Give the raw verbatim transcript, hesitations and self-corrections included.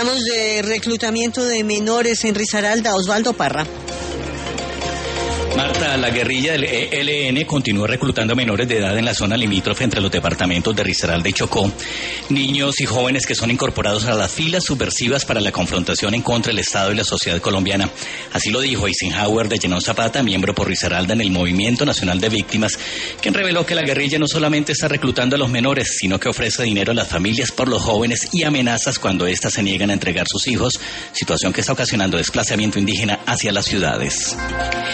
Hablamos de reclutamiento de menores en Risaralda. Osvaldo Parra. Marta, la guerrilla del E L N continúa reclutando menores de edad en la zona limítrofe entre los departamentos de Risaralda y Chocó. Niños y jóvenes que son incorporados a las filas subversivas para la confrontación en contra del Estado y la sociedad colombiana. Así lo dijo Eisenhower de Llenón Zapata, miembro por Risaralda en el Movimiento Nacional de Víctimas, quien reveló que la guerrilla no solamente está reclutando a los menores, sino que ofrece dinero a las familias por los jóvenes y amenazas cuando éstas se niegan a entregar sus hijos, situación que está ocasionando desplazamiento indígena hacia las ciudades.